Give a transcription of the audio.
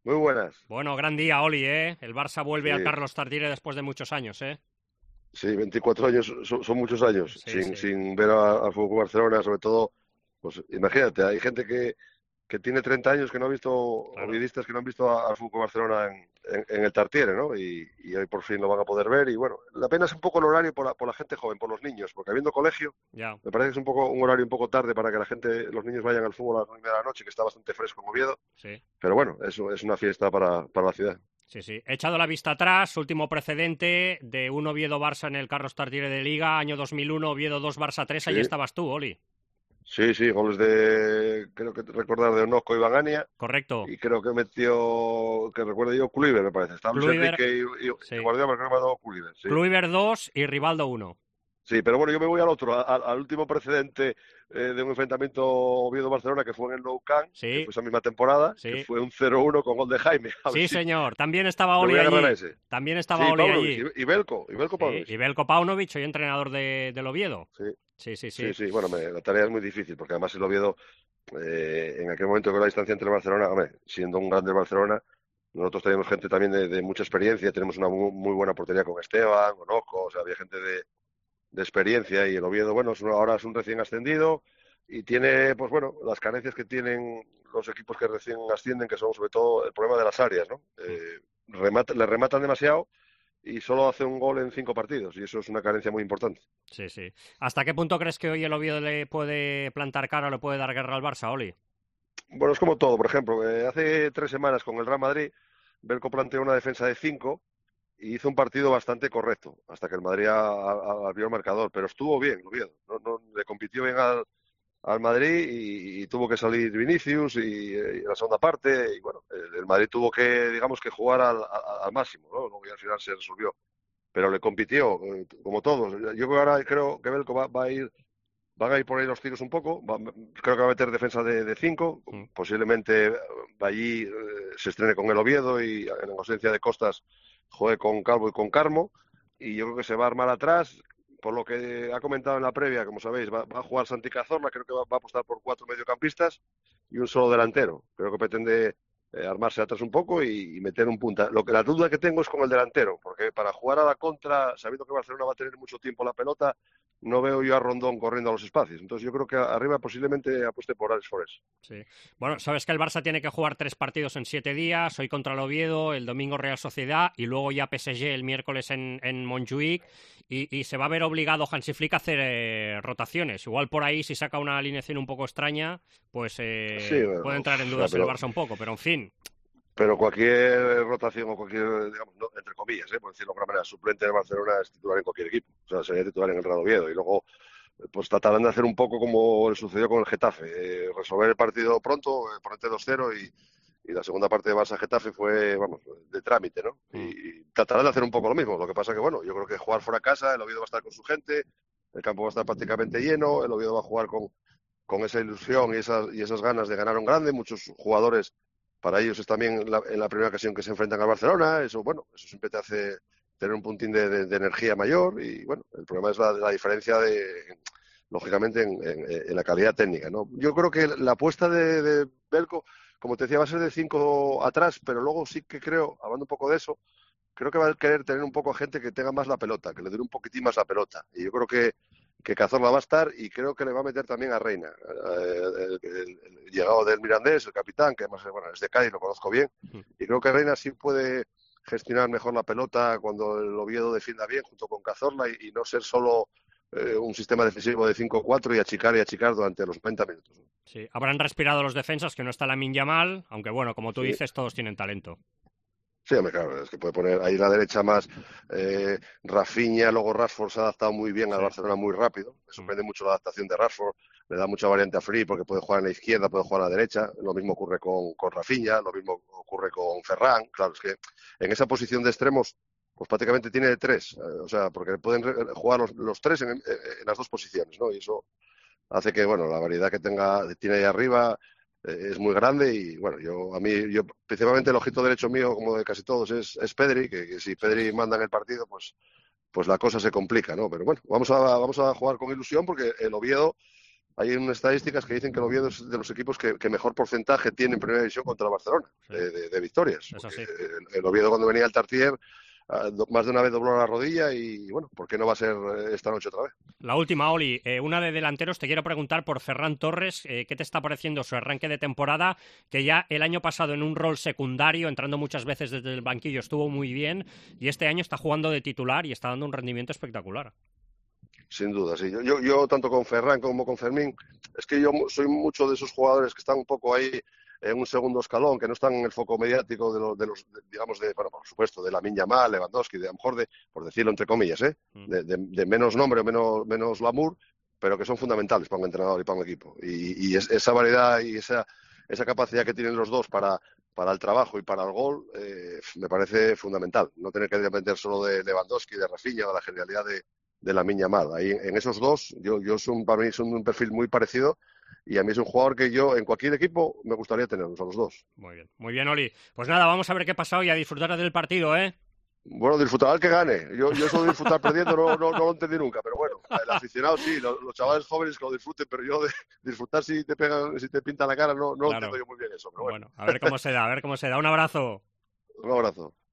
Muy buenas. Bueno, gran día, Oli, ¿eh? El Barça vuelve al Sí, Carlos Tartiere después de muchos años, ¿eh? sí, 24 años son muchos años Sí, sin, sí, sin ver al Fútbol Club Barcelona, sobre todo, pues imagínate, hay gente que tiene 30 años que no ha visto, o claro. viedistas que no han visto al Fútbol Club Barcelona en el Tartiere, ¿no? Y hoy por fin lo van a poder ver. Y bueno, la pena es un poco el horario por la gente joven, por los niños, porque habiendo colegio, Ya, me parece que es un horario un poco tarde para que los niños vayan al fútbol a las 9 de la noche, que está bastante fresco en Oviedo. sí, Pero bueno, eso es una fiesta para la ciudad. sí, sí. He echado la vista atrás, último precedente de un Oviedo-Barça en el Carlos Tartiere de Liga, año 2001, Oviedo 2, Barça 3, Sí, ahí estabas tú, Oli. sí, sí, goles creo que recordar de Onoco y Bagania, Correcto. y creo que metió, que recuerdo yo, Kluivert, me parece. Está Luis Kluivert, Enrique y sí. Guardiola, pero creo que me ha dado Kluivert, sí. Kluivert 2 y Rivaldo 1. Sí, pero bueno, yo me voy al otro, al último precedente de un enfrentamiento Oviedo-Barcelona que fue en el Nou Camp, que Sí, fue esa misma temporada, que sí. fue un 0-1 con gol de Jaime. A ver Sí, si señor. También estaba me Oli voy a agarrar a allí. ese. También estaba Sí, Oli Paunovic allí. y Belko Sí, y Paunovic. Belko Paunovic, hoy entrenador del Oviedo. Sí, Sí, sí, sí, sí. sí. Bueno, la tarea es muy difícil, porque además el Oviedo en aquel momento con la distancia entre Barcelona, hombre, siendo un grande Barcelona, nosotros tenemos gente también de mucha experiencia, tenemos una muy buena portería con Esteban, con Oco, o sea, había gente de experiencia y el Oviedo, bueno, ahora es un recién ascendido y tiene, pues bueno, las carencias que tienen los equipos que recién ascienden, que son sobre todo el problema de las áreas, ¿no? Le rematan demasiado y solo hace un gol en 5 partidos y eso es una carencia muy importante. Sí, sí. ¿Hasta qué punto crees que hoy el Oviedo le puede plantar cara o le puede dar guerra al Barça, Oli? Bueno, es como todo, por ejemplo, hace 3 semanas con el Real Madrid, Belko planteó una defensa de 5 y hizo un partido bastante correcto, hasta que el Madrid abrió el marcador, pero estuvo bien, Oviedo, le compitió bien al Madrid y tuvo que salir Vinicius y la segunda parte, y bueno, el Madrid tuvo que, digamos, que jugar al máximo, ¿no? Luego ya al final se resolvió, pero le compitió, como todos. Yo ahora creo que Belko va a ir. Van a ir por ahí los tiros un poco. Creo que va a meter defensa de 5. Mm. Posiblemente allí se estrene con el Oviedo y en ausencia de Costas juegue con Calvo y con Carmo. Y yo creo que se va a armar atrás. Por lo que ha comentado en la previa, como sabéis, va a jugar Santi Cazorla. Creo que va a apostar por 4 mediocampistas y un solo delantero. Creo que pretende armarse atrás un poco y meter un punta. La duda que tengo es con el delantero, porque para jugar a la contra, sabiendo que Barcelona va a tener mucho tiempo la pelota, no veo yo a Rondón corriendo a los espacios. Entonces yo creo que arriba posiblemente apueste por Alex Forest. Sí. Bueno, sabes que el Barça tiene que jugar 3 partidos en 7 días, hoy contra el Oviedo, el domingo Real Sociedad y luego ya PSG el miércoles en Montjuic y se va a ver obligado Hansi Flick a hacer rotaciones. Igual por ahí si saca una alineación un poco extraña, pues Sí, puede bueno, entrar en ya, dudas el Barça un poco, pero en fin, pero cualquier rotación o cualquier, digamos, entre comillas, por decirlo de alguna manera, suplente de Barcelona es titular en cualquier equipo. O sea, sería titular en el Real Oviedo. Y luego, pues tratarán de hacer un poco como le sucedió con el Getafe, resolver el partido pronto, ponerte 2-0 y la segunda parte de Barça-Getafe fue, vamos, de trámite, ¿no? mm, Y tratarán de hacer un poco lo mismo. Lo que pasa que, bueno, yo creo que jugar fuera de casa, el Oviedo va a estar con su gente, el campo va a estar prácticamente lleno, el Oviedo va a jugar con esa ilusión y esas ganas de ganar un grande. Muchos jugadores, para ellos es también en la primera ocasión que se enfrentan al Barcelona. Eso, bueno, eso siempre te hace tener un puntín de energía mayor. Y bueno, el problema es la diferencia lógicamente, en la calidad técnica, ¿no? Yo creo que la apuesta de Belko, como te decía, va a ser de 5 atrás, pero luego sí que creo, hablando un poco de eso, creo que va a querer tener un poco a gente que tenga más la pelota, que le dure un poquitín más la pelota. Y yo creo que Cazorla va a estar y creo que le va a meter también a Reina, el llegado del Mirandés, el capitán, que además bueno, es de Cádiz, lo conozco bien, mm, y creo que Reina sí puede gestionar mejor la pelota cuando el Oviedo defienda bien junto con Cazorla y no ser solo un sistema defensivo de 5-4 y achicar durante los 90 minutos. sí. Habrán respirado los defensas que no está Lamine Yamal, aunque bueno, como tú Sí, dices, todos tienen talento. sí, hombre, claro, es que puede poner ahí la derecha más Rafinha, luego Rashford se ha adaptado muy bien al Sí. Barcelona muy rápido. Me Mm. sorprende mucho la adaptación de Rashford, le da mucha variante a Free porque puede jugar en la izquierda, puede jugar a la derecha. Lo mismo ocurre con Rafinha, lo mismo ocurre con Ferran. Claro, es que en esa posición de extremos, pues prácticamente tiene tres, o sea, porque pueden jugar los tres en las dos posiciones, ¿no? Y eso hace que, bueno, la variedad que tiene ahí arriba es muy grande y, bueno, yo principalmente el ojito derecho mío, como de casi todos, es Pedri, que si Sí. Pedri manda en el partido, pues la cosa se complica, ¿no? Pero bueno, vamos a jugar con ilusión porque el Oviedo, hay unas estadísticas que dicen que el Oviedo es de los equipos que mejor porcentaje tiene en primera división contra el Barcelona, Sí. de victorias. Es así. El Oviedo cuando venía al Tartier más de una vez dobló la rodilla y bueno, ¿por qué no va a ser esta noche otra vez? La última, Oli, una de delanteros, te quiero preguntar por Ferran Torres, ¿qué te está pareciendo su arranque de temporada? Que ya el año pasado en un rol secundario, entrando muchas veces desde el banquillo, estuvo muy bien y este año está jugando de titular y está dando un rendimiento espectacular. Sin duda, sí. Yo tanto con Ferran como con Fermín, es que yo soy mucho de esos jugadores que están un poco ahí en un segundo escalón, que no están en el foco mediático digamos, bueno, por supuesto, de Lamine Yamal, Lewandowski, de a lo mejor por decirlo entre comillas, de menos nombre o menos glamour, pero que son fundamentales para un entrenador y para un equipo. Y esa variedad y esa capacidad que tienen los dos para el trabajo y para el gol, me parece fundamental. No tener que depender solo de Lewandowski, de Rafinha o de la genialidad de Lamine Yamal. Ahí, en esos dos, para mí son un perfil muy parecido y a mí es un jugador que yo en cualquier equipo me gustaría tenerlos a los dos. Muy bien, Oli. Pues nada, vamos a ver qué ha pasado y a disfrutar del partido, ¿eh? Bueno, disfrutar al que gane. Yo eso de disfrutar perdiendo no lo entendí nunca, pero bueno, el aficionado sí, los chavales jóvenes que lo disfruten, pero yo de disfrutar si te pintan la cara, no Claro. entiendo yo muy bien eso, pero bueno. A ver cómo se da, a ver cómo se da. Un abrazo. Un abrazo.